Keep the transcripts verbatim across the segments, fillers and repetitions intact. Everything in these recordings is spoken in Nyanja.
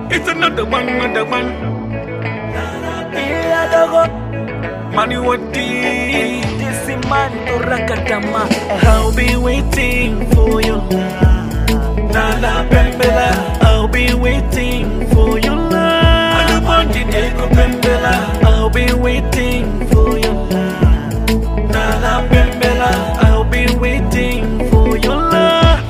It's another one, another one. Yeah, dogo. Money what deep. This is man to rakatama. I'll be waiting for your love. Nala Pembela. I'll be waiting for your love. I'll be waiting for your love. Nala Pembela. I'll be waiting for your love.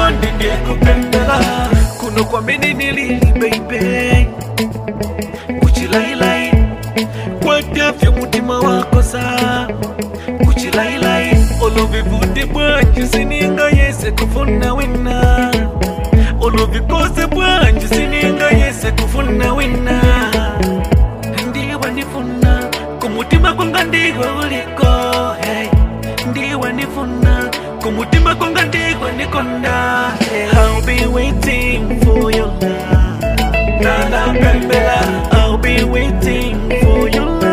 Kuno kwa mini nilili baby. Kuchilailai. Kwatafya mutima wako saa. Kuchilailai. Olovivude bwanji sininga yese kufuna wina. Olovipose bwanji sininga yese kufuna wina. Ndiwa nifuna kumutima konga ndigwa uliko. Hey. Ndiwa nifuna kumutima konga ndigwa nikonda. Hey. I'll be waiting for your love. Nala Pembela. I'll be waiting for your love.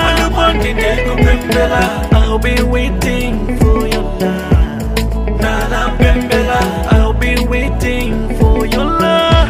I'll be waiting for your love. Nala Pembela. I'll be waiting for your love.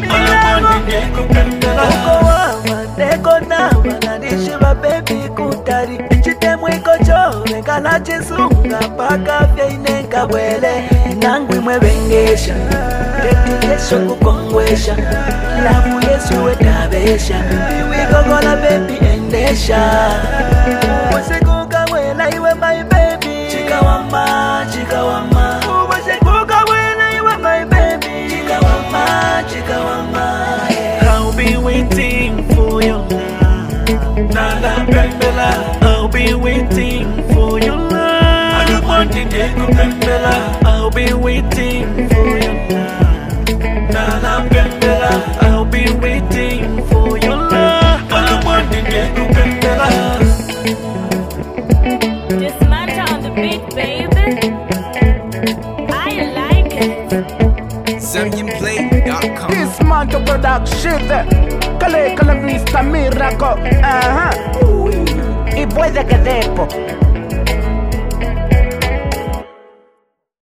Uko wawa, neko nawa, nanishiba baby kutari. Chitemu iko chore, kana chisunga, paka fya inenga wele. Nangwi mwebengesha, teti yesu kukongwesha. Lavu yesu wetabesha, wiko gona baby endesha. Uwasekuka wela iwe my baby. Chika wama, chika wama. Uwasekuka wela iwe my baby. Chika wama, chika wama. I'll be waiting for your love. Nala Pembela. I'll be waiting for your love. I'll be waiting for your love. Nala Pembela. I'll be waiting for your love. Just match on the beat, baby. I like it. Zambian Play dot com. This man to production. Kale kale vista miracle. Aha. Y puede que depo.